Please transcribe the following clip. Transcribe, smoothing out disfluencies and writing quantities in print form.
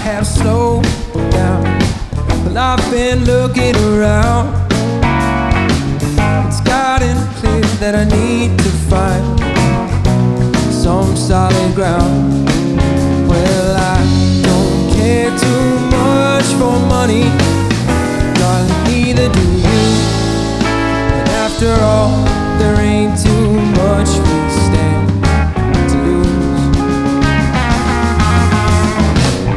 have slowed down. Well, I've been looking around,